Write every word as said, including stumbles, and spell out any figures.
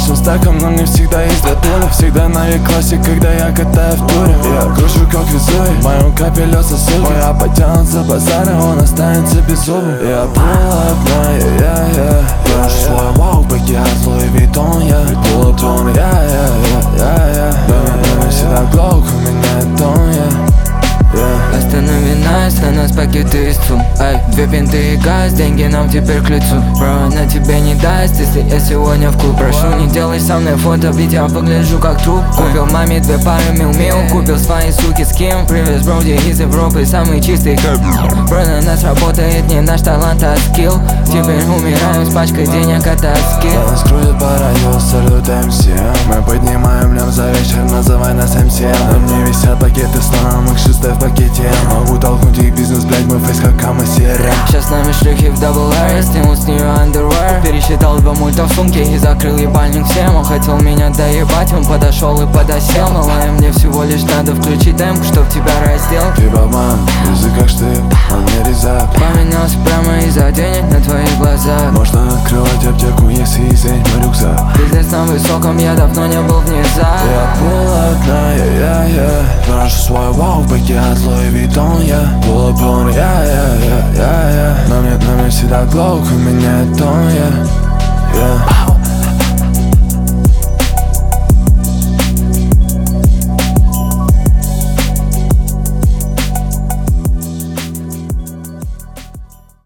большим стаком, но не всегда есть для тура. Всегда на E-классе, когда я катаю в туре. Я кручу как везуй, в моем капе лед сосуд. Мой рап потянут за базары, он останется без зубов. Я pull up на я-я-я. Я ношу свой вау, багет, Луи Виттон. Я pull up тон, я-я-я-я. Дома всегда глок, у меня тон, я. Yeah. Останови нас, на нас пакеты из ЦУМ. Эй, две пинты и газ, деньги нам теперь к лицу. Бро, она тебе не даст, если я сегодня в клуб. Прошу, не делай со мной фото, ведь я выгляжу как труп. Купил маме две пары мил-мил, купил свои суки с кем. Привез броди из Европы, самый чистый herb. Бро, на нас работает не наш талант, а скилл. Теперь умираем с пачкой денег от скилл. Нас крутит по радио, салют эм си эм. Мы поднимаем лям за вечер, называй нас эм си эм. На мне висят пакеты с нам, их шестой в пакете. Я могу толкнуть их бизнес, блять, мой фейс как Кама Сиэра. Сейчас с нами шлюхи в дабл эр, стянул с нее underwear. Пересчитал два мульта в сумке и закрыл ебальник всем. Он хотел меня доебать, он подошел и подосел. Малая, мне всего лишь надо включить демку, чтоб тебя раздел. Ты бабан, язык как штык, он не резак. Поменялся прямо из-за денег на твоих глазах. Можно открывать аптеку, если изменить мой рюкзак. Бизнес на высоком, я давно не был внизу. Я pull up на я-я-я. Я ношу свой вау, багет, Луи Виттон. Я pull up on я-я-я-я-я. На мне, на мне всегда глок, у меня тон, я. Yeah.